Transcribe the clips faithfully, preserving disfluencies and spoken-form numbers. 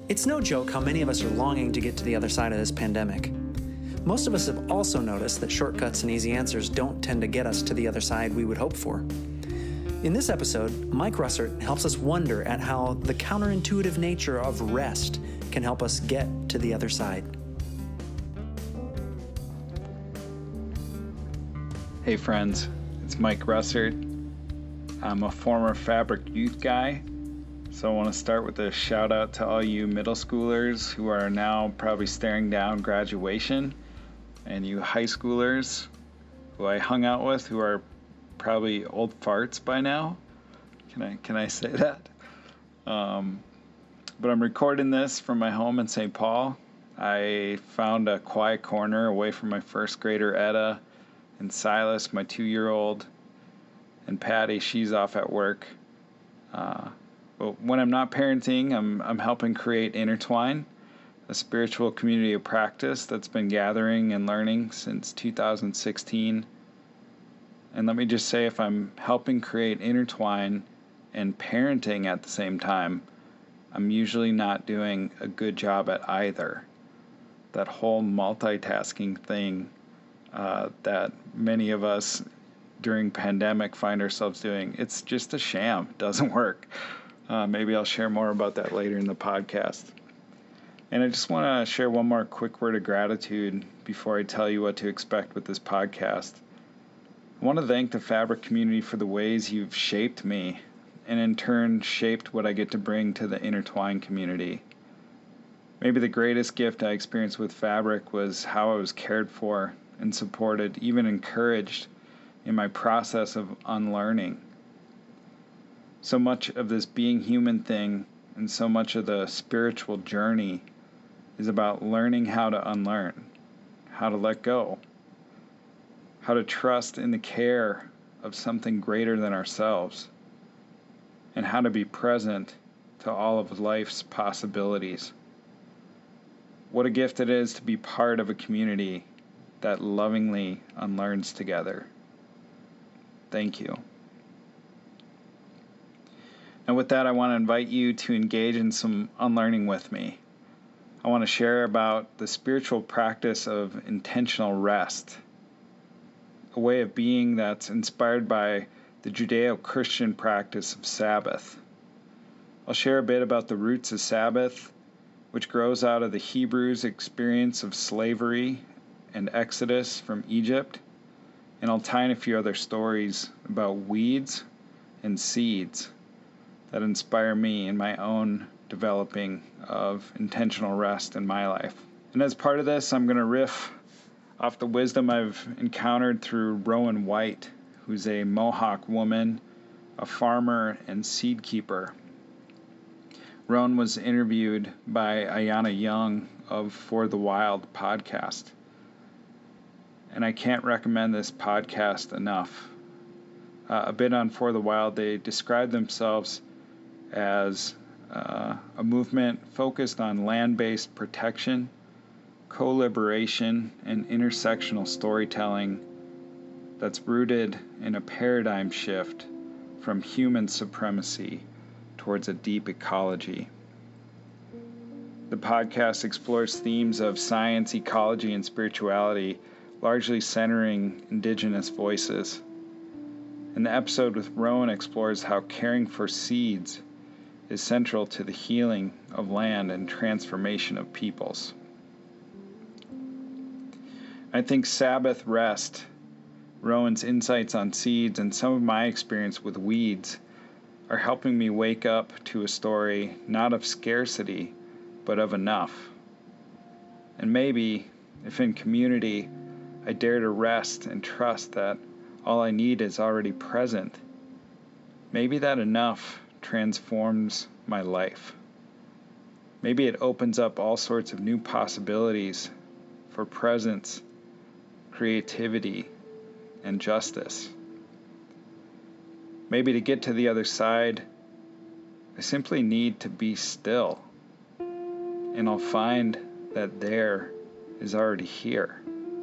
It's no joke how many of us are longing to get to the other side of this pandemic. Most of us have also noticed that shortcuts and easy answers don't tend to get us to the other side we would hope for. In this episode, Mike Russert helps us wonder at how the counterintuitive nature of rest can help us get to the other side. Hey friends, it's Mike Russert. I'm a former Fabric youth guy, so I want to start with a shout out to all you middle schoolers who are now probably staring down graduation, and you high schoolers who I hung out with who are probably old farts by now. Can I can I say that? Um, but I'm recording this from my home in Saint Paul. I found a quiet corner away from my first grader Etta and Silas, my two-year-old, and Patty. She's off at work. Uh, but when I'm not parenting, I'm I'm helping create Intertwine, a spiritual community of practice that's been gathering and learning since two thousand sixteen. And let me just say, if I'm helping create Intertwine and parenting at the same time, I'm usually not doing a good job at either. That whole multitasking thing uh, that many of us during pandemic find ourselves doing, it's just a sham. It doesn't work. Uh, maybe I'll share more about that later in the podcast. And I just want to share one more quick word of gratitude before I tell you what to expect with this podcast. I want to thank the Fabric community for the ways you've shaped me, and in turn shaped what I get to bring to the Intertwine community. Maybe the greatest gift I experienced with Fabric was how I was cared for and supported, even encouraged in my process of unlearning. So much of this being human thing and so much of the spiritual journey is about learning how to unlearn, how to let go, how to trust in the care of something greater than ourselves, and how to be present to all of life's possibilities. What a gift it is to be part of a community that lovingly unlearns together. Thank you. And with that, I want to invite you to engage in some unlearning with me. I want to share about the spiritual practice of intentional rest, a way of being that's inspired by the Judeo-Christian practice of Sabbath. I'll share a bit about the roots of Sabbath, which grows out of the Hebrews' experience of slavery and exodus from Egypt, and I'll tie in a few other stories about weeds and seeds that inspire me in my own developing of intentional rest in my life. And as part of this, I'm going to riff off the wisdom I've encountered through Rowan White, who's a Mohawk woman, a farmer, and seed keeper. Rowan was interviewed by Ayana Young of For the Wild podcast. And I can't recommend this podcast enough. Uh, a bit on For the Wild, they describe themselves as uh, a movement focused on land-based protection, co-liberation, and intersectional storytelling that's rooted in a paradigm shift from human supremacy towards a deep ecology. The podcast explores themes of science, ecology, and spirituality, largely centering indigenous voices. And the episode with Rowan explores how caring for seeds is central to the healing of land and transformation of peoples. I think Sabbath rest, Rowan's insights on seeds, and some of my experience with weeds are helping me wake up to a story not of scarcity, but of enough. And maybe, if in community, I dare to rest and trust that all I need is already present, maybe that enough transforms my life. Maybe it opens up all sorts of new possibilities for presence, creativity, and justice. Maybe to get to the other side, I simply need to be still, and I'll find that there is already here.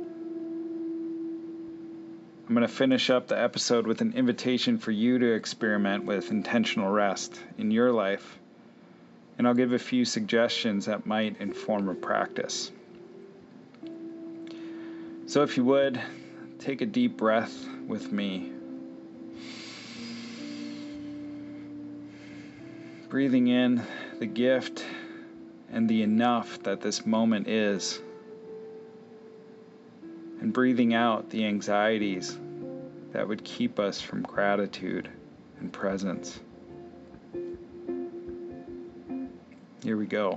I'm going to finish up the episode with an invitation for you to experiment with intentional rest in your life and I'll give a few suggestions that might inform a practice. So if you would, take a deep breath with me. Breathing in the gift and the enough that this moment is, and breathing out the anxieties that would keep us from gratitude and presence. Here we go.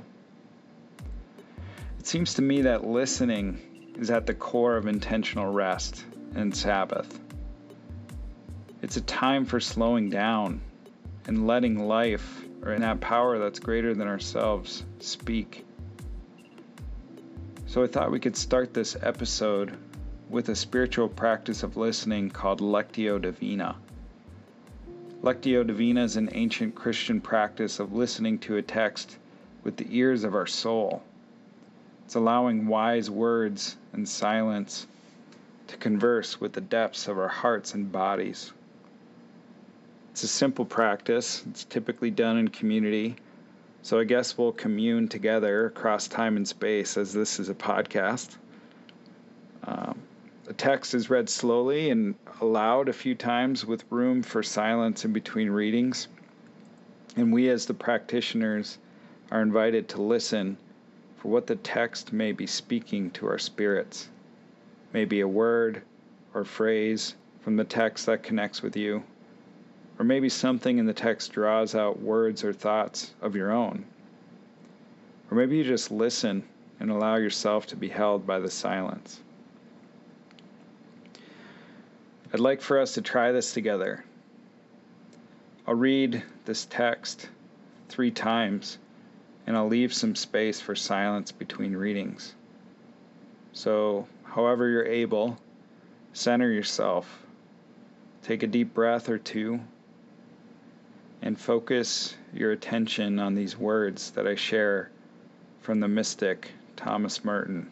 It seems to me that listening is at the core of intentional rest and Sabbath. It's a time for slowing down and letting life, or that power that's greater than ourselves, speak. So I thought we could start this episode with a spiritual practice of listening called Lectio Divina. Lectio Divina is an ancient Christian practice of listening to a text with the ears of our soul. It's allowing wise words and silence to converse with the depths of our hearts and bodies. It's a simple practice. It's typically done in community, so I guess we'll commune together across time and space as this is a podcast. Um, the text is read slowly and aloud a few times with room for silence in between readings, and we as the practitioners are invited to listen for what the text may be speaking to our spirits. Maybe a word or phrase from the text that connects with you, or maybe something in the text draws out words or thoughts of your own. Or maybe you just listen and allow yourself to be held by the silence. I'd like for us to try this together. I'll read this text three times, and I'll leave some space for silence between readings. So, however you're able, center yourself, take a deep breath or two, and focus your attention on these words that I share from the mystic Thomas Merton.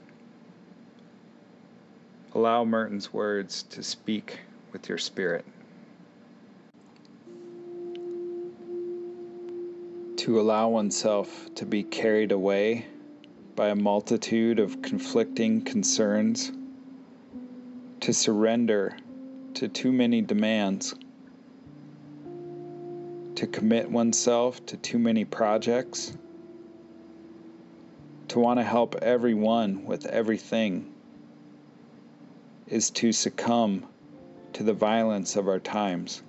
Allow Merton's words to speak with your spirit. To allow oneself to be carried away by a multitude of conflicting concerns, to surrender to too many demands, to commit oneself to too many projects, to want to help everyone with everything, is to succumb to the violence of our times.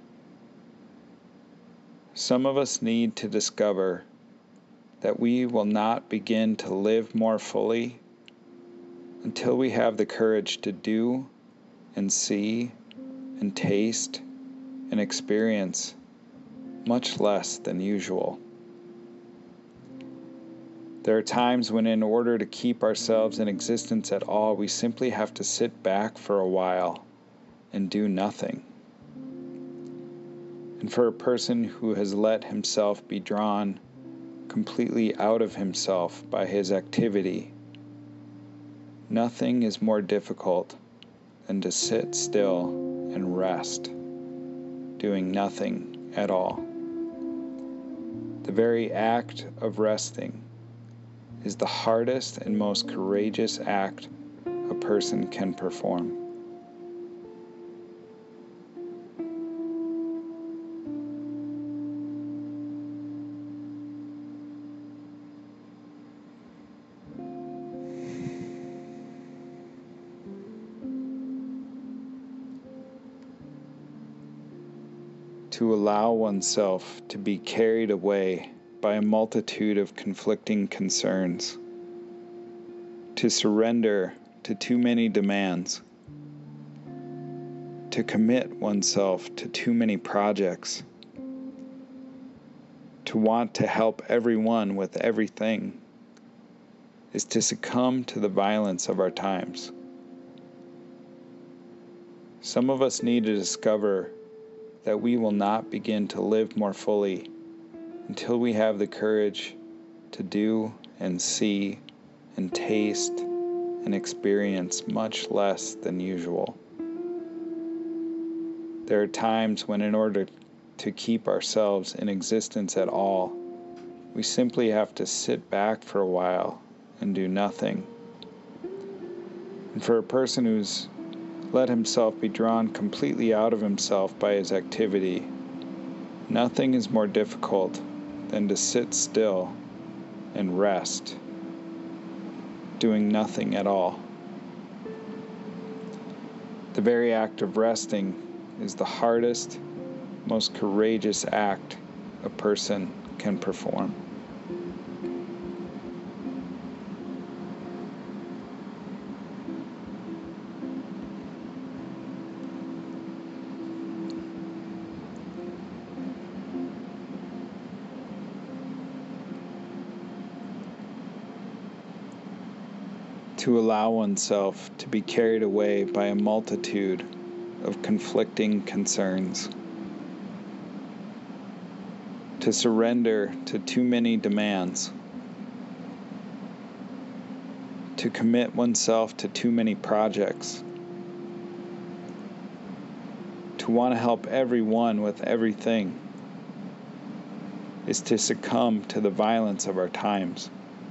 Some of us need to discover that we will not begin to live more fully until we have the courage to do and see and taste and experience much less than usual. There are times when, in order to keep ourselves in existence at all, we simply have to sit back for a while and do nothing. And for a person who has let himself be drawn completely out of himself by his activity, nothing is more difficult than to sit still and rest, doing nothing at all. The very act of resting is the hardest and most courageous act a person can perform. To allow oneself to be carried away by a multitude of conflicting concerns, to surrender to too many demands, to commit oneself to too many projects, to want to help everyone with everything, is to succumb to the violence of our times. Some of us need to discover that we will not begin to live more fully until we have the courage to do and see and taste and experience much less than usual. There are times when, in order to keep ourselves in existence at all, we simply have to sit back for a while and do nothing. And for a person who's let himself be drawn completely out of himself by his activity, nothing is more difficult than to sit still and rest, doing nothing at all. The very act of resting is the hardest, most courageous act a person can perform. To allow oneself to be carried away by a multitude of conflicting concerns. To surrender to too many demands. To commit oneself to too many projects. To want to help everyone with everything is to succumb to the violence of our times.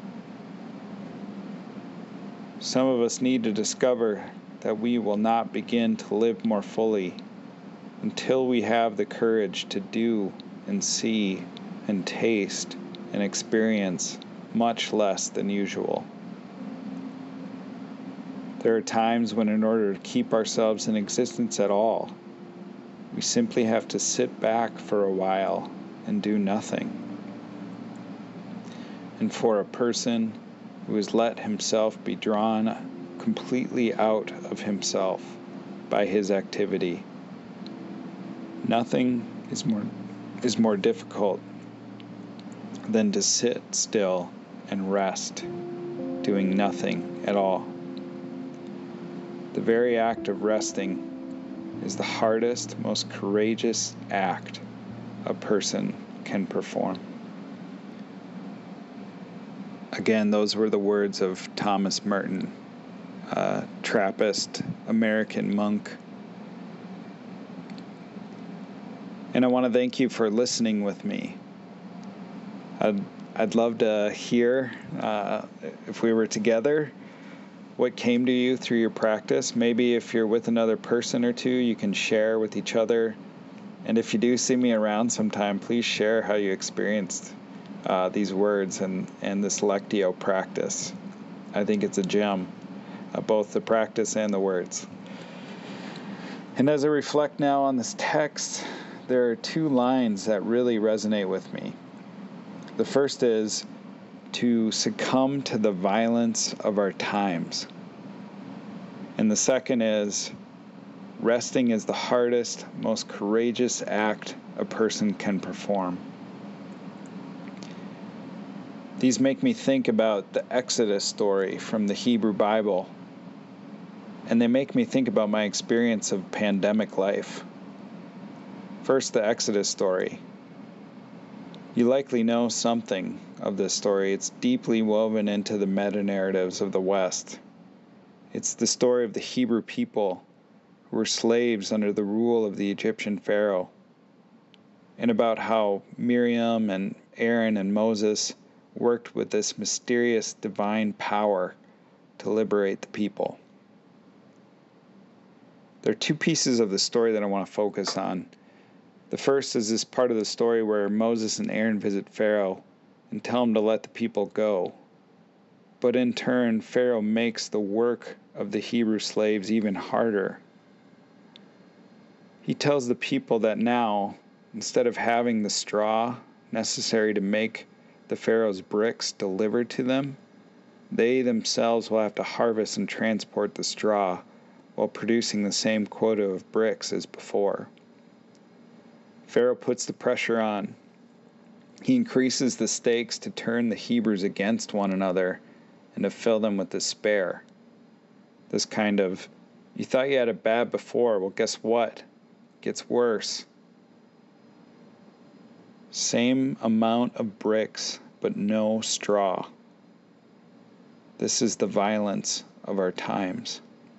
Some of us need to discover that we will not begin to live more fully until we have the courage to do and see and taste and experience much less than usual. There are times when, in order to keep ourselves in existence at all, we simply have to sit back for a while and do nothing. And for a person who has let himself be drawn completely out of himself by his activity, nothing is more is more difficult than to sit still and rest, doing nothing at all. The very act of resting is the hardest, most courageous act a person can perform. Again, those were the words of Thomas Merton, a Trappist American monk. And I want to thank you for listening with me. I'd, I'd love to hear, uh, if we were together, what came to you through your practice. Maybe if you're with another person or two, you can share with each other. And if you do see me around sometime, please share how you experienced Uh, these words and, and this Lectio practice. I think it's a gem, uh, both the practice and the words. And as I reflect now on this text, there are two lines that really resonate with me. The first is to succumb to the violence of our times. And the second is resting is the hardest, most courageous act a person can perform. These make me think about the Exodus story from the Hebrew Bible, and they make me think about my experience of pandemic life. First, the Exodus story. You likely know something of this story. It's deeply woven into the meta-narratives of the West. It's the story of the Hebrew people who were slaves under the rule of the Egyptian Pharaoh, and about how Miriam and Aaron and Moses worked with this mysterious divine power to liberate the people. There are two pieces of the story that I want to focus on. The first is this part of the story where Moses and Aaron visit Pharaoh and tell him to let the people go. But in turn, Pharaoh makes the work of the Hebrew slaves even harder. He tells the people that now, instead of having the straw necessary to make the Pharaoh's bricks delivered to them, they themselves will have to harvest and transport the straw while producing the same quota of bricks as before. Pharaoh puts the pressure on. He increases the stakes to turn the Hebrews against one another and to fill them with despair. This kind of, you thought you had it bad before, well, guess what? It gets worse. Same amount of bricks, but no straw. This is the violence of our times.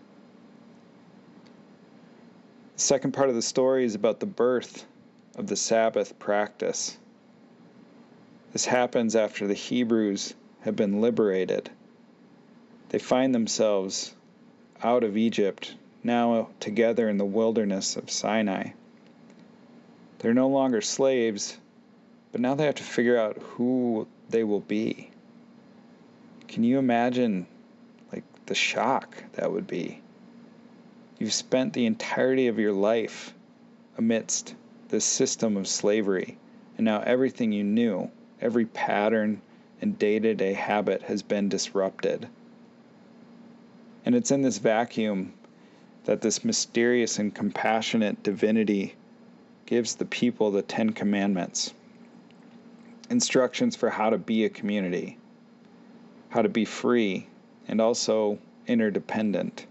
The second part of the story is about the birth of the Sabbath practice. This happens after the Hebrews have been liberated. They find themselves out of Egypt, now together in the wilderness of Sinai. They're no longer slaves, but now they have to figure out who they will be. Can you imagine, like, the shock that would be? You've spent the entirety of your life amidst this system of slavery, and now everything you knew, every pattern and day-to-day habit has been disrupted. And it's in this vacuum that this mysterious and compassionate divinity gives the people the Ten Commandments, instructions for how to be a community, how to be free, and also interdependent.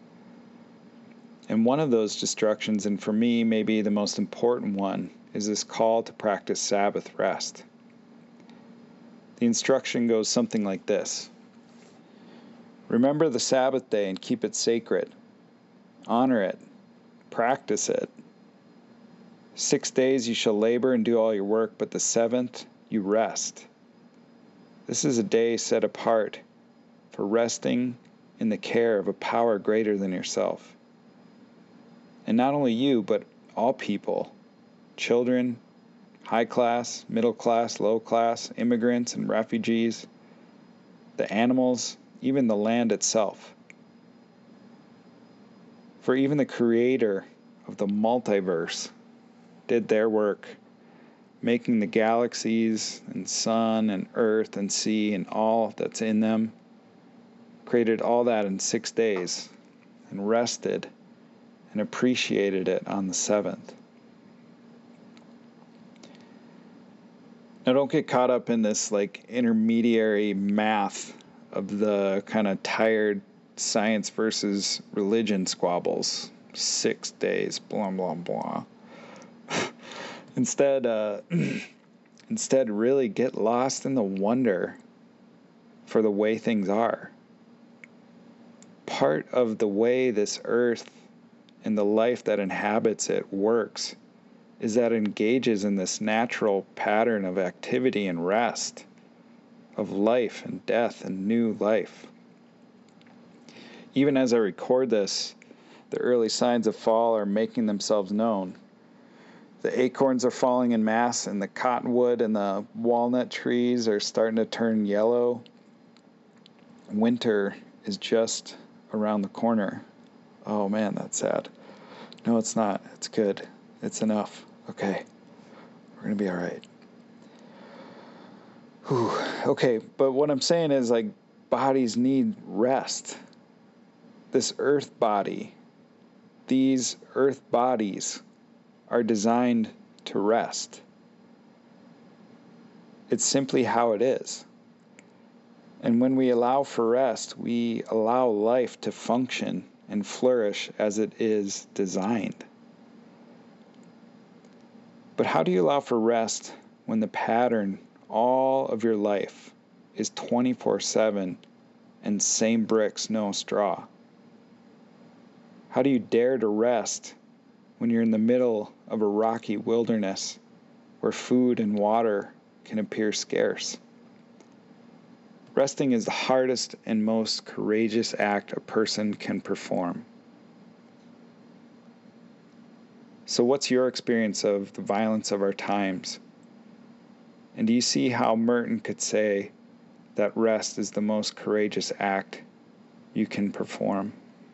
And one of those instructions, and for me maybe the most important one, is this call to practice Sabbath rest. The instruction goes something like this. Remember the Sabbath day and keep it sacred. Honor it. Practice it. Six days you shall labor and do all your work, but the seventh you rest. This is a day set apart for resting in the care of a power greater than yourself. And not only you, but all people, children, high class, middle class, low class, immigrants and refugees, the animals, even the land itself. For even the creator of the multiverse did their work, making the galaxies and sun and earth and sea and all that's in them, created all that in six days and rested and appreciated it on the seventh. Now don't get caught up in this like intermediary math of the kind of tired science versus religion squabbles. Six days, blah, blah, blah. Instead, uh, instead, really get lost in the wonder for the way things are. Part of the way this earth and the life that inhabits it works is that it engages in this natural pattern of activity and rest, of life and death and new life. Even as I record this, the early signs of fall are making themselves known. The acorns are falling in mass, and the cottonwood and the walnut trees are starting to turn yellow. Winter is just around the corner. Oh man, that's sad. No, it's not. It's good. It's enough. Okay. We're going to be all right. Whew. Okay, but what I'm saying is, like, bodies need rest. This earth body, these earth bodies are designed to rest. It's simply how it is. And when we allow for rest, we allow life to function and flourish as it is designed. But how do you allow for rest when the pattern all of your life is twenty-four seven and same bricks, no straw? How do you dare to rest when you're in the middle of a rocky wilderness where food and water can appear scarce? Resting is the hardest and most courageous act a person can perform. So what's your experience of the violence of our times? And do you see how Merton could say that rest is the most courageous act you can perform?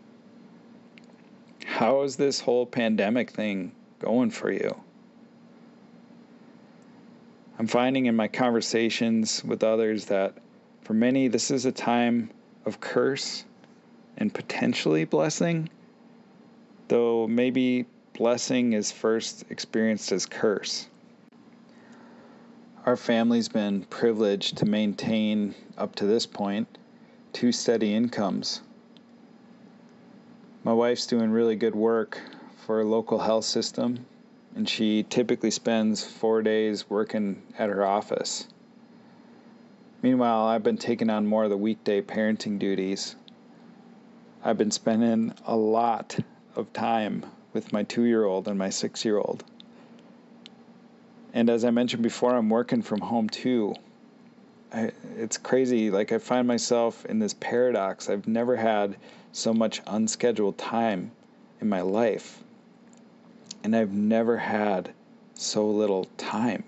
How is this whole pandemic thing going for you? I'm finding in my conversations with others that for many, this is a time of curse and potentially blessing, though maybe blessing is first experienced as curse. Our family's been privileged to maintain, up to this point, two steady incomes. My wife's doing really good work for a local health system, and she typically spends four days working at her office. Meanwhile, I've been taking on more of the weekday parenting duties. I've been spending a lot of time with my two-year-old and my six-year-old. And as I mentioned before, I'm working from home too. I, it's crazy. Like, I find myself in this paradox. I've never had so much unscheduled time in my life. And I've never had so little time.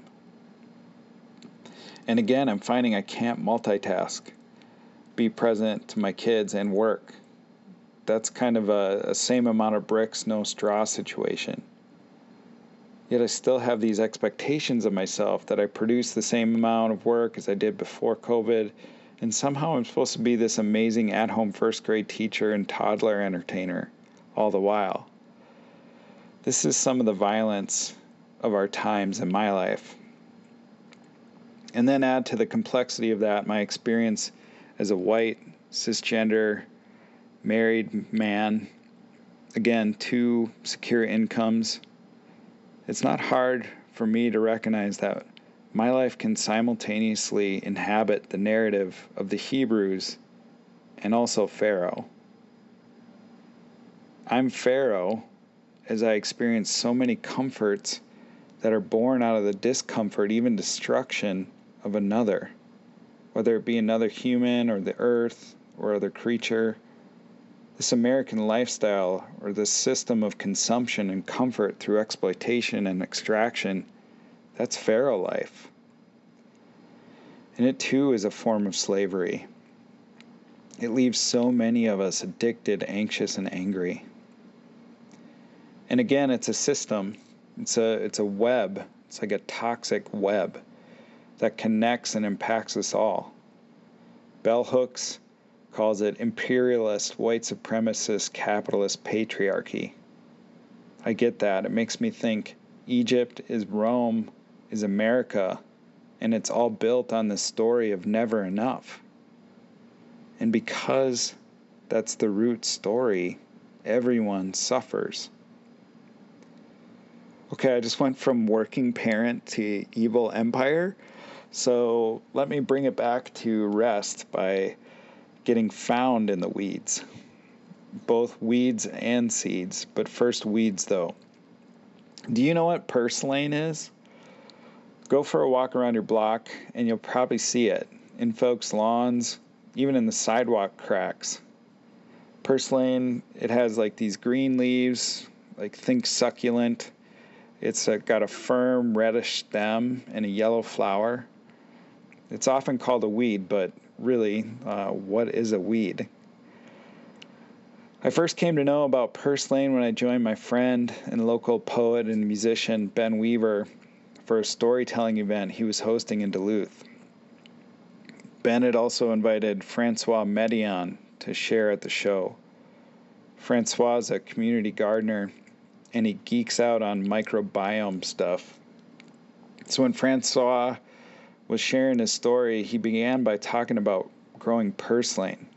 And again, I'm finding I can't multitask, be present to my kids and work. That's kind of a, a same amount of bricks, no straw situation. Yet I still have these expectations of myself that I produce the same amount of work as I did before COVID, and somehow I'm supposed to be this amazing at-home first grade teacher and toddler entertainer all the while. This is some of the violence of our times in my life. And then add to the complexity of that my experience as a white, cisgender, married man. Again, two secure incomes. It's not hard for me to recognize that my life can simultaneously inhabit the narrative of the Hebrews and also Pharaoh. I'm Pharaoh as I experience so many comforts that are born out of the discomfort, even destruction of another, whether it be another human or the earth or other creature. This American lifestyle or this system of consumption and comfort through exploitation and extraction, that's Pharaoh life. And it too is a form of slavery. It leaves so many of us addicted, anxious, and angry. And again, it's a system. It's a it's a web. It's like a toxic web that connects and impacts us all. Bell Hooks calls it imperialist, white supremacist, capitalist patriarchy. I get that. It makes me think Egypt is Rome, is America, and it's all built on the story of never enough. And because that's the root story, everyone suffers. Okay, I just went from working parent to evil empire. So let me bring it back to rest by getting found in the weeds. Both weeds and seeds, but first weeds though. Do you know what purslane is? Go for a walk around your block and you'll probably see it in folks' lawns, even in the sidewalk cracks. Purslane, it has like these green leaves, like think succulent. It's uh, got a firm reddish stem and a yellow flower. It's often called a weed, but really, uh, what is a weed? I first came to know about purslane when I joined my friend and local poet and musician Ben Weaver for a storytelling event he was hosting in Duluth. Ben had also invited Francois Medion to share at the show. Francois is a community gardener, and he geeks out on microbiome stuff. So when Francois was sharing his story, he began by talking about growing purslane.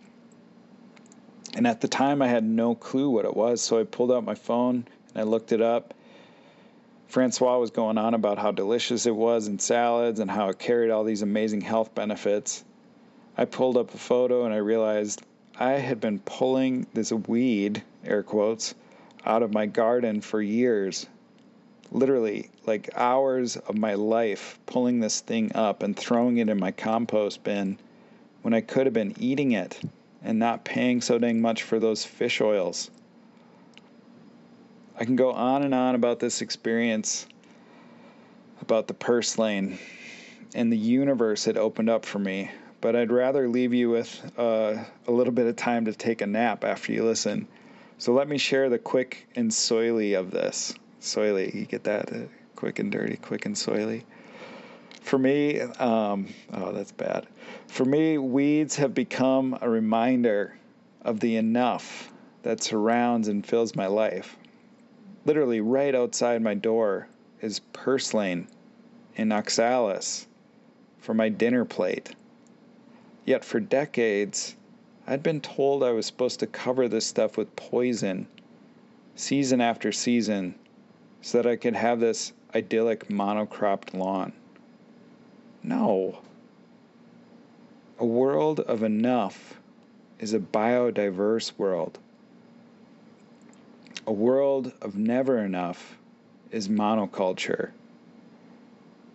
And at the time, I had no clue what it was, so I pulled out my phone and I looked it up. Francois was going on about how delicious it was in salads and how it carried all these amazing health benefits. I pulled up a photo and I realized I had been pulling this weed, air quotes, out of my garden for years. Literally, like hours of my life pulling this thing up and throwing it in my compost bin when I could have been eating it and not paying so dang much for those fish oils. I can go on and on about this experience, about the purslane and the universe it opened up for me, but I'd rather leave you with uh, a little bit of time to take a nap after you listen. So let me share the quick and soily of this. Soily, you get that? Uh, quick and dirty, quick and soily. For me, um, oh, that's bad. For me, weeds have become a reminder of the enough that surrounds and fills my life. Literally right outside my door is purslane and oxalis for my dinner plate. Yet for decades, I'd been told I was supposed to cover this stuff with poison season after season so that I could have this idyllic monocropped lawn. No. A world of enough is a biodiverse world. A world of never enough is monoculture.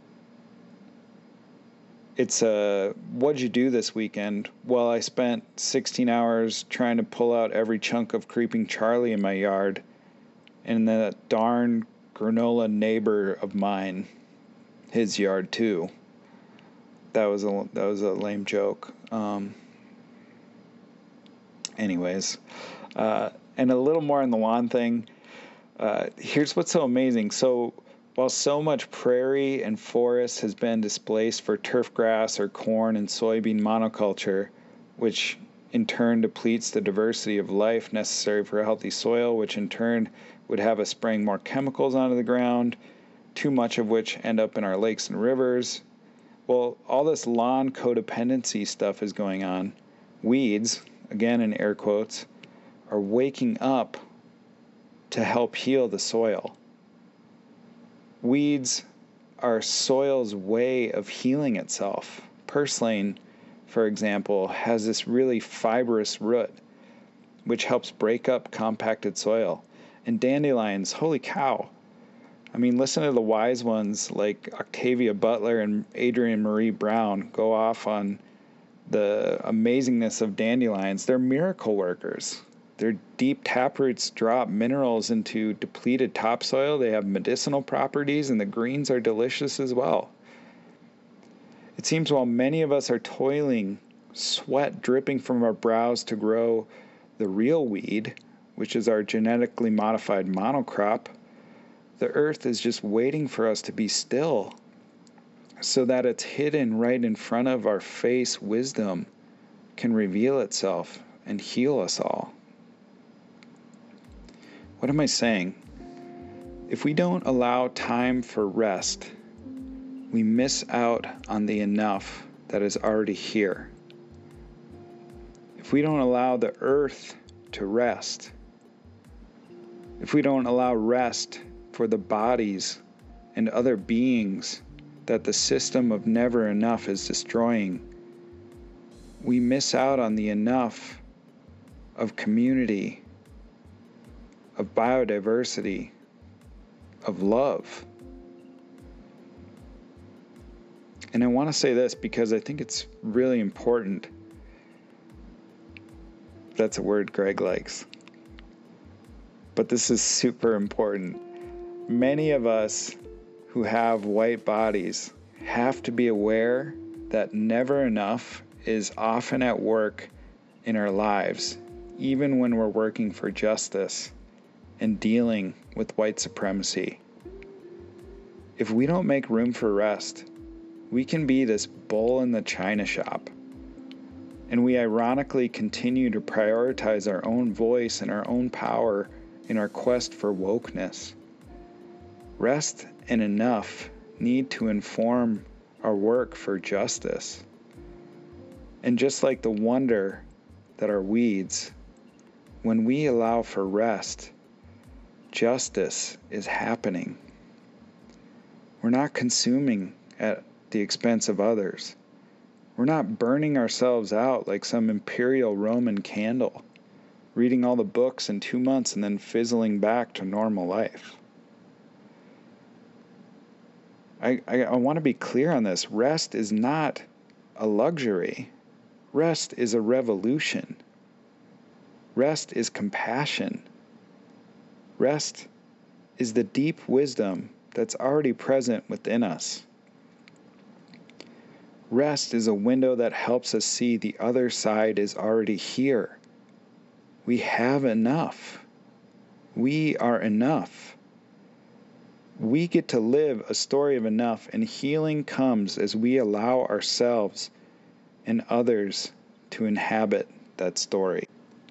it's a, what'd you do this weekend? Well, I spent sixteen hours trying to pull out every chunk of creeping Charlie in my yard, and that darn granola neighbor of mine, his yard too. That was a that was a lame joke. Um, anyways, uh, and a little more on the lawn thing. Uh, here's what's so amazing. So while so much prairie and forest has been displaced for turf grass or corn and soybean monoculture, which in turn depletes the diversity of life necessary for a healthy soil, which in turn would have us spraying more chemicals onto the ground, too much of which end up in our lakes and rivers. Well, all this lawn codependency stuff is going on. Weeds, again in air quotes, are waking up to help heal the soil. Weeds are soil's way of healing itself. Purslane, for example, has this really fibrous root, which helps break up compacted soil. And dandelions, holy cow. I mean, listen to the wise ones like Octavia Butler and Adrienne Marie Brown go off on the amazingness of dandelions. They're miracle workers. Their deep taproots drop minerals into depleted topsoil. They have medicinal properties, and the greens are delicious as well. It seems while many of us are toiling, sweat dripping from our brows to grow the real weed, which is our genetically modified monocrop, the earth is just waiting for us to be still so that its hidden right in front of our face wisdom can reveal itself and heal us all. What am I saying? If we don't allow time for rest, we miss out on the enough that is already here. If we don't allow the earth to rest, if we don't allow rest for the bodies and other beings that the system of never enough is destroying, we miss out on the enough of community, of biodiversity, of love. And I want to say this because I think it's really important. That's a word Greg likes. But this is super important. Many of us who have white bodies have to be aware that never enough is often at work in our lives, even when we're working for justice and dealing with white supremacy. If we don't make room for rest, we can be this bull in the china shop. And we ironically continue to prioritize our own voice and our own power in our quest for wokeness. Rest and enough need to inform our work for justice. And just like the wonder that are weeds, when we allow for rest, justice is happening. We're not consuming at the expense of others. We're not burning ourselves out like some imperial Roman candle, reading all the books in two months and then fizzling back to normal life. I, I, I want to be clear on this. Rest is not a luxury. Rest is a revolution. Rest is compassion. Rest is the deep wisdom that's already present within us. Rest is a window that helps us see the other side is already here. We have enough. We are enough. We get to live a story of enough, and healing comes as we allow ourselves and others to inhabit that story.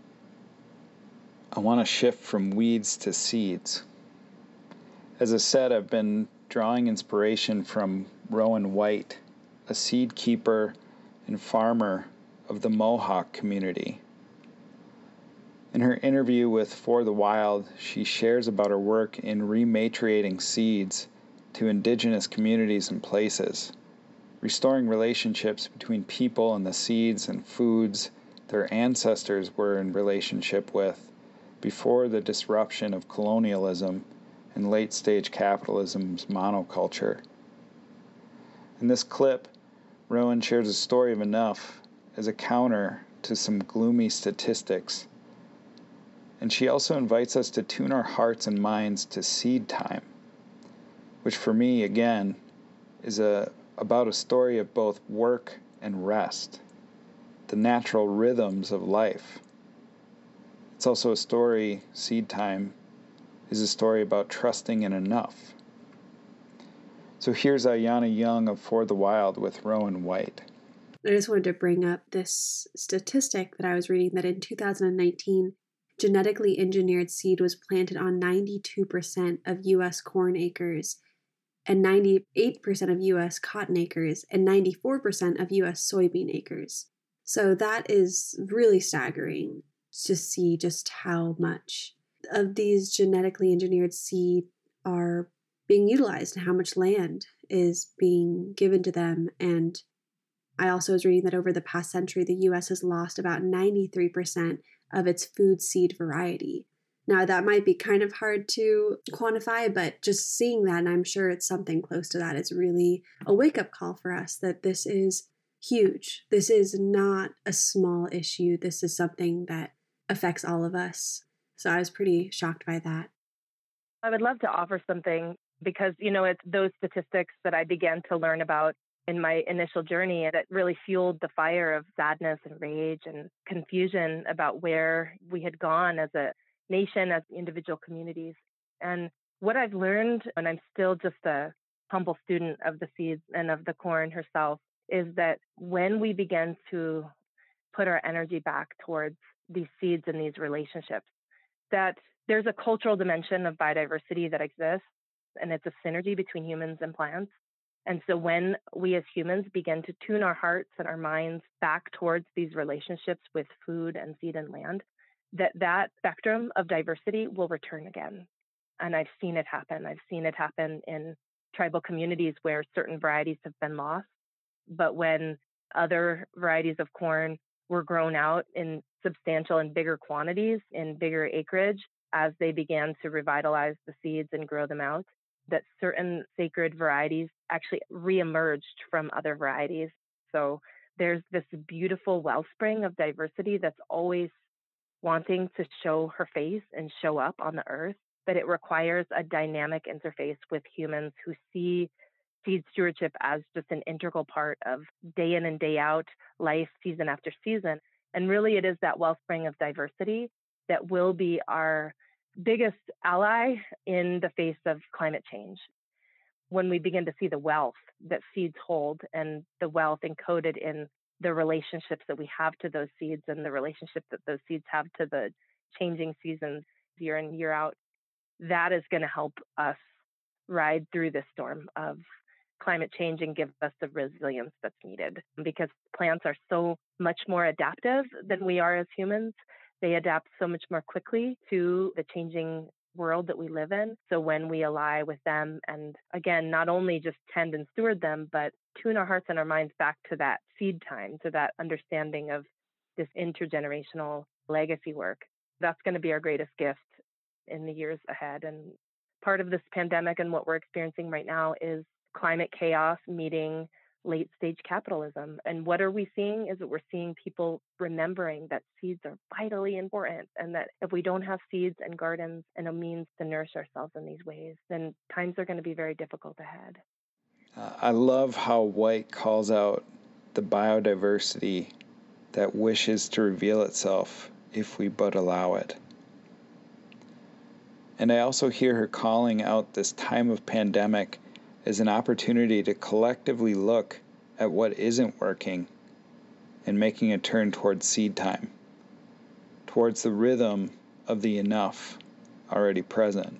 I want to shift from weeds to seeds. As I said, I've been drawing inspiration from Rowan White, a seed keeper and farmer of the Mohawk community. In her interview with For the Wild, she shares about her work in rematriating seeds to indigenous communities and places, restoring relationships between people and the seeds and foods their ancestors were in relationship with before the disruption of colonialism and late-stage capitalism's monoculture. In this clip, Rowan shares a story of enough as a counter to some gloomy statistics. And she also invites us to tune our hearts and minds to seed time, which for me, again, is a, about a story of both work and rest, the natural rhythms of life. It's also a story, seed time, is a story about trusting in enough. So here's Ayana Young of For the Wild with Rowan White. I just wanted to bring up this statistic that I was reading that in two thousand nineteen, genetically engineered seed was planted on ninety-two percent of U S corn acres and ninety-eight percent of U S cotton acres and ninety-four percent of U S soybean acres. So that is really staggering to see just how much of these genetically engineered seed are being utilized and how much land is being given to them. And I also was reading that over the past century, the U S has lost about ninety-three percent of its food seed variety. Now, that might be kind of hard to quantify, but just seeing that, and I'm sure it's something close to that, is really a wake-up call for us that this is huge. This is not a small issue. This is something that affects all of us. So I was pretty shocked by that. I would love to offer something because, you know, it's those statistics that I began to learn about in my initial journey that really fueled the fire of sadness and rage and confusion about where we had gone as a nation, as individual communities. And what I've learned, and I'm still just a humble student of the seeds and of the corn herself, is that when we begin to put our energy back towards these seeds and these relationships, that there's a cultural dimension of biodiversity that exists, and it's a synergy between humans and plants. And so when we as humans begin to tune our hearts and our minds back towards these relationships with food and seed and land, that that spectrum of diversity will return again. And I've seen it happen. I've seen it happen in tribal communities where certain varieties have been lost. But when other varieties of corn were grown out in substantial and bigger quantities, in bigger acreage, as they began to revitalize the seeds and grow them out, that certain sacred varieties actually reemerged from other varieties. So there's this beautiful wellspring of diversity that's always wanting to show her face and show up on the earth, but it requires a dynamic interface with humans who see seed stewardship as just an integral part of day in and day out life, season after season. And really it is that wellspring of diversity that will be our biggest ally in the face of climate change. When we begin to see the wealth that seeds hold and the wealth encoded in the relationships that we have to those seeds and the relationship that those seeds have to the changing seasons year in, year out, that is going to help us ride through this storm of climate change and give us the resilience that's needed, because plants are so much more adaptive than we are as humans. They adapt so much more quickly to the changing world that we live in. So when we ally with them and, again, not only just tend and steward them, but tune our hearts and our minds back to that seed time, to that understanding of this intergenerational legacy work, that's going to be our greatest gift in the years ahead. And part of this pandemic and what we're experiencing right now is climate chaos meeting late stage capitalism. And what are we seeing is that we're seeing people remembering that seeds are vitally important, and that if we don't have seeds and gardens and a means to nourish ourselves in these ways, then times are going to be very difficult ahead. Uh, I love how White calls out the biodiversity that wishes to reveal itself if we but allow it. And I also hear her calling out this time of pandemic as an opportunity to collectively look at what isn't working and making a turn towards seed time, towards the rhythm of the enough already present.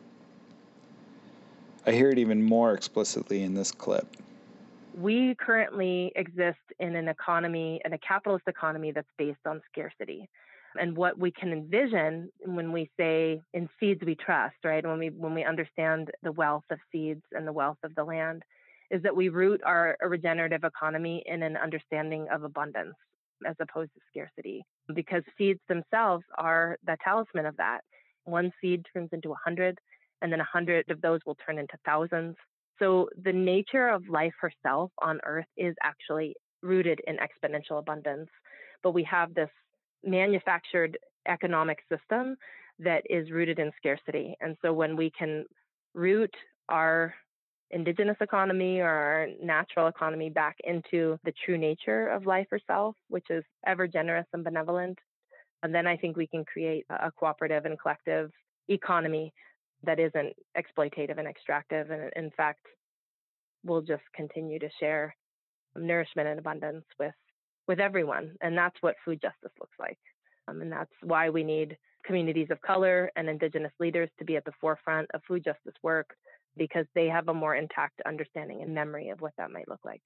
I hear it even more explicitly in this clip. We currently exist in an economy, in a capitalist economy that's based on scarcity. And what we can envision when we say in seeds we trust, right? When we when we understand the wealth of seeds and the wealth of the land, is that we root our regenerative economy in an understanding of abundance as opposed to scarcity. Because seeds themselves are the talisman of that. One seed turns into a hundred, and then a hundred of those will turn into thousands. So the nature of life herself on Earth is actually rooted in exponential abundance. But we have this manufactured economic system that is rooted in scarcity. And so when we can root our indigenous economy or our natural economy back into the true nature of life herself, which is ever generous and benevolent, and then I think we can create a cooperative and collective economy that isn't exploitative and extractive. And in fact, we'll just continue to share nourishment and abundance with, with everyone. And that's what food justice looks like. Um, and that's why we need communities of color and indigenous leaders to be at the forefront of food justice work, because they have a more intact understanding and memory of what that might look like.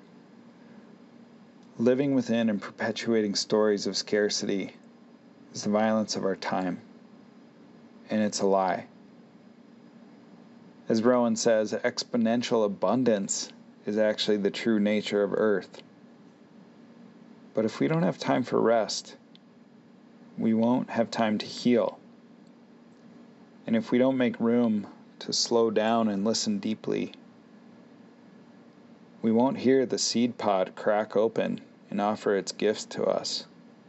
Living within and perpetuating stories of scarcity is the violence of our time, and it's a lie. As Rowan says, exponential abundance is actually the true nature of Earth. But if we don't have time for rest, we won't have time to heal. And if we don't make room to slow down and listen deeply, we won't hear the seed pod crack open and offer its gifts to us.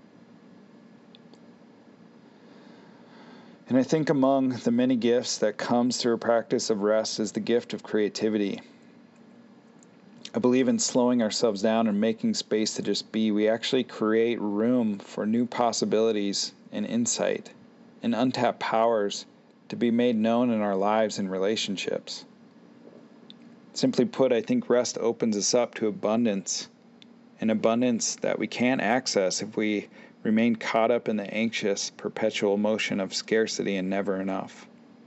And I think among the many gifts that comes through a practice of rest is the gift of creativity. I believe in slowing ourselves down and making space to just be. We actually create room for new possibilities and insight and untapped powers to be made known in our lives and relationships. Simply put, I think rest opens us up to abundance, an abundance that we can't access if we remain caught up in the anxious, perpetual motion of scarcity and never enough.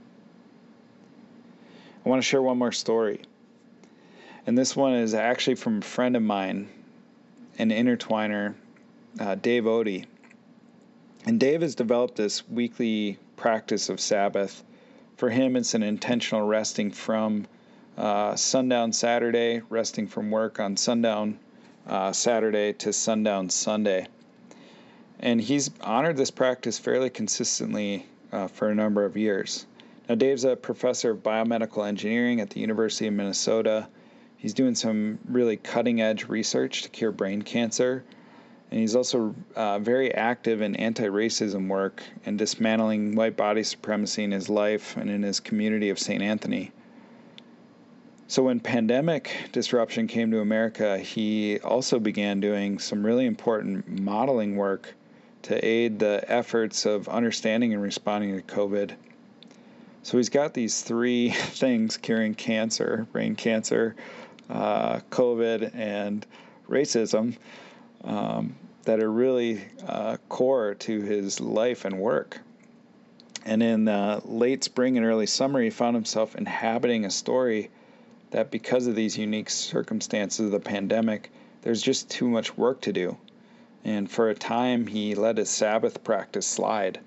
I want to share one more story. And this one is actually from a friend of mine, an intertwiner, uh, Dave Odie. And Dave has developed this weekly practice of Sabbath. For him, it's an intentional resting from uh, sundown Saturday, resting from work on sundown uh, Saturday to sundown Sunday. And he's honored this practice fairly consistently uh, for a number of years. Now, Dave's a professor of biomedical engineering at the University of Minnesota. He's doing some really cutting-edge research to cure brain cancer. And he's also uh, very active in anti-racism work and dismantling white body supremacy in his life and in his community of Saint Anthony. So when pandemic disruption came to America, he also began doing some really important modeling work to aid the efforts of understanding and responding to COVID. So he's got these three things: curing cancer, brain cancer, uh, COVID, and racism, um, that are really uh, core to his life and work. And in uh, late spring and early summer, he found himself inhabiting a story that, because of these unique circumstances of the pandemic, there's just too much work to do. And for a time, he let his Sabbath practice slide.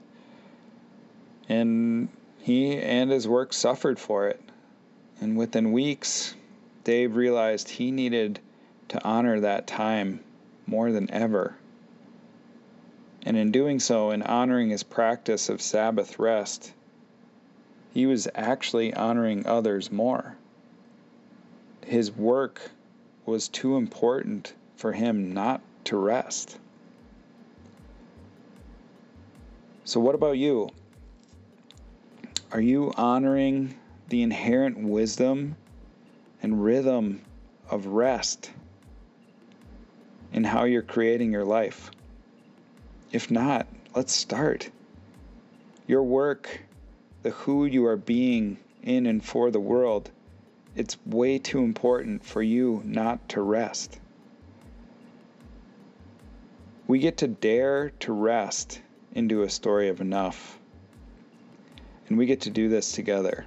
And he and his work suffered for it. And within weeks, Dave realized he needed to honor that time more than ever. And in doing so, in honoring his practice of Sabbath rest, he was actually honoring others more. His work was too important for him not to rest. So what about you? Are you honoring the inherent wisdom and rhythm of rest in how you're creating your life? If not, let's start. Your work, the who you are being in and for the world, it's way too important for you not to rest. We get to dare to rest into a story of enough. And we get to do this together.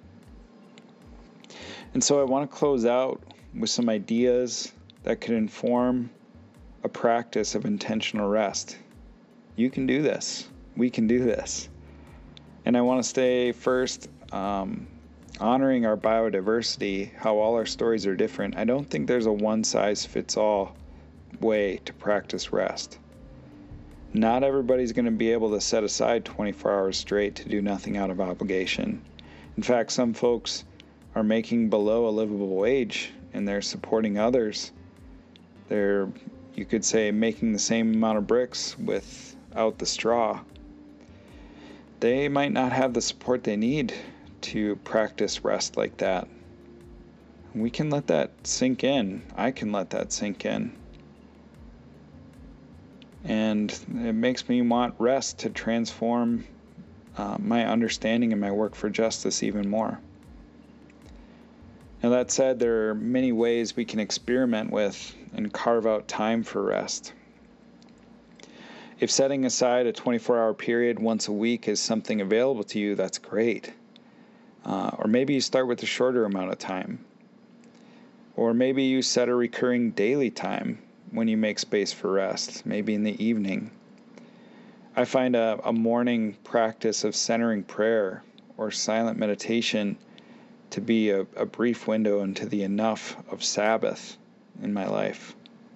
And so I want to close out with some ideas that could inform a practice of intentional rest. You can do this. We can do this. And I want to stay first um, honoring our biodiversity, how all our stories are different. I don't think there's a one-size-fits-all way to practice rest. Not everybody's going to be able to set aside twenty-four hours straight to do nothing out of obligation. In fact, some folks are making below a livable wage and they're supporting others They're, you could say, making the same amount of bricks without the straw. They might not have the support they need to practice rest like that. We can let that sink in. I can let that sink in. And it makes me want rest to transform uh, my understanding and my work for justice even more. Now, that said, there are many ways we can experiment with and carve out time for rest. If setting aside a twenty-four hour period once a week is something available to you, that's great. Uh, or maybe you start with a shorter amount of time. Or maybe you set a recurring daily time when you make space for rest, maybe in the evening. I find a, a morning practice of centering prayer or silent meditation to be a, a brief window into the enough of Sabbath in my life.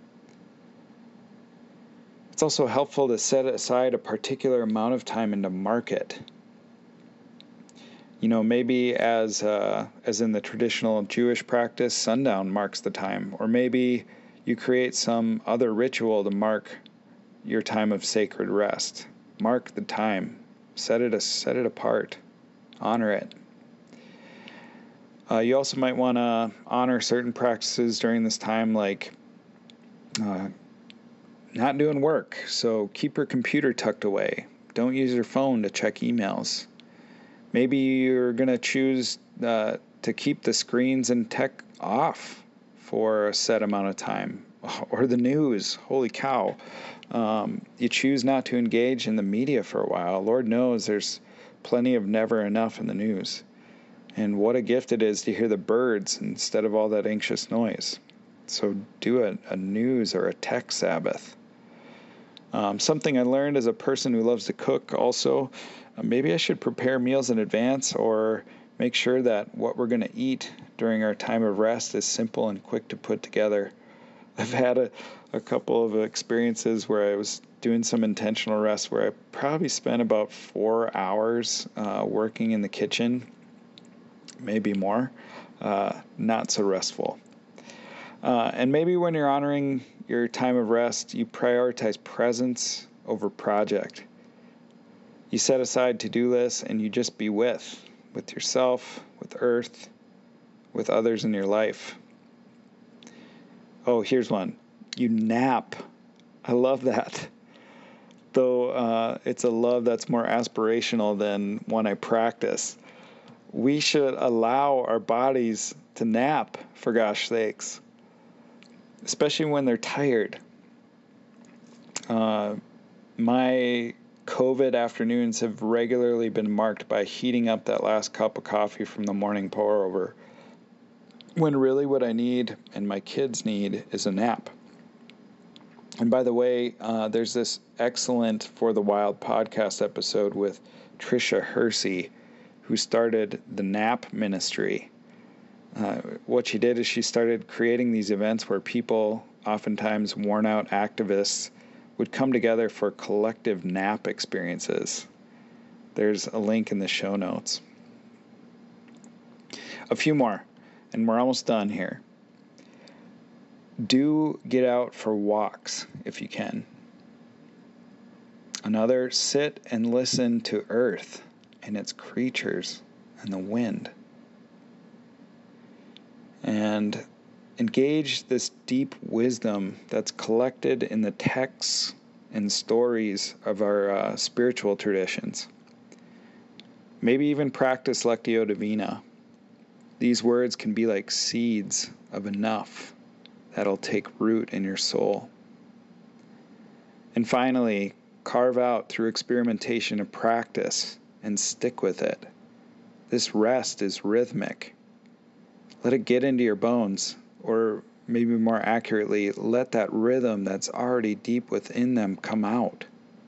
It's also helpful to set aside a particular amount of time and to mark it. You know, maybe as uh, as in the traditional Jewish practice, sundown marks the time. Or maybe you create some other ritual to mark your time of sacred rest. Mark the time. Set it, a, set it apart. Honor it. Uh, you also might want to honor certain practices during this time, like uh, not doing work. So keep your computer tucked away. Don't use your phone to check emails. Maybe you're going to choose uh, to keep the screens and tech off for a set amount of time. Or the news. Holy cow. Um, you choose not to engage in the media for a while. Lord knows there's plenty of never enough in the news. And what a gift it is to hear the birds instead of all that anxious noise. So do a, a news or a tech Sabbath. Um, something I learned as a person who loves to cook also, uh, maybe I should prepare meals in advance or make sure that what we're going to eat during our time of rest is simple and quick to put together. I've had a, a couple of experiences where I was doing some intentional rest where I probably spent about four hours uh, working in the kitchen, maybe more, uh, not so restful. Uh, and maybe when you're honoring your time of rest, you prioritize presence over project. You set aside to-do lists and you just be with, with yourself, with earth, with others in your life. Oh, here's one. You nap. I love that. Though uh, it's a love that's more aspirational than one I practice. We should allow our bodies to nap, for gosh sakes, especially when they're tired. Uh, my COVID afternoons have regularly been marked by heating up that last cup of coffee from the morning pour over, when really what I need and my kids need is a nap. And by the way, uh, there's this excellent For the Wild podcast episode with Tricia Hersey, who started the Nap Ministry. Uh, what she did is she started creating these events where people, oftentimes worn out activists, would come together for collective nap experiences. There's a link in the show notes. A few more, and we're almost done here. Do get out for walks if you can. Another, sit and listen to earth and its creatures and the wind. And engage this deep wisdom that's collected in the texts and stories of our uh, spiritual traditions. Maybe even practice Lectio Divina. These words can be like seeds of enough that'll take root in your soul. And finally, carve out through experimentation a practice and stick with it. This rest is rhythmic. Let it get into your bones, or maybe more accurately, let that rhythm that's already deep within them come out.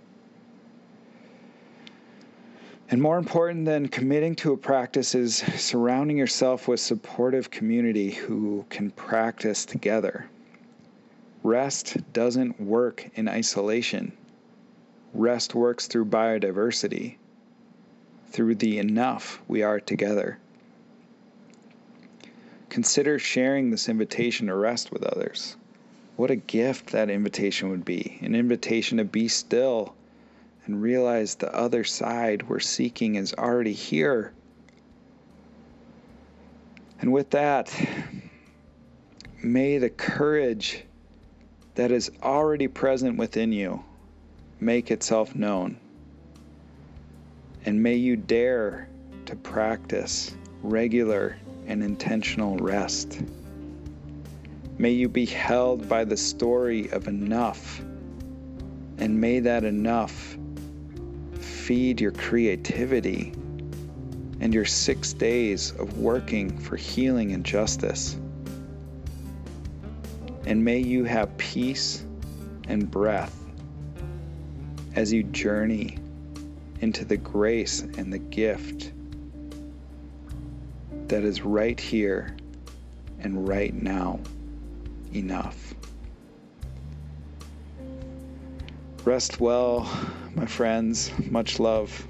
And more important than committing to a practice is surrounding yourself with supportive community who can practice together. Rest doesn't work in isolation. Rest works through biodiversity, through the enough we are together. Consider sharing this invitation to rest with others. What a gift that invitation would be. An invitation to be still and realize the other side we're seeking is already here. And with that, may the courage that is already present within you make itself known. And may you dare to practice regular and intentional rest. May you be held by the story of enough, and may that enough feed your creativity and your six days of working for healing and justice. And may you have peace and breath as you journey into the grace and the gift that is right here and right now enough. Rest well, my friends. Much love.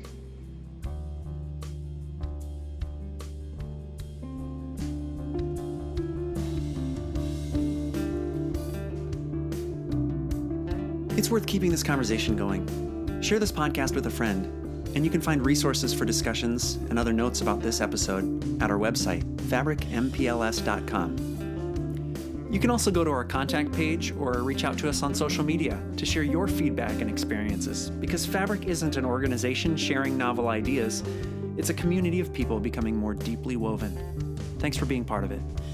It's worth keeping this conversation going. Share this podcast with a friend, and you can find resources for discussions and other notes about this episode at our website, fabric m p l s dot com. You can also go to our contact page or reach out to us on social media to share your feedback and experiences, because Fabric isn't an organization sharing novel ideas, it's a community of people becoming more deeply woven. Thanks for being part of it.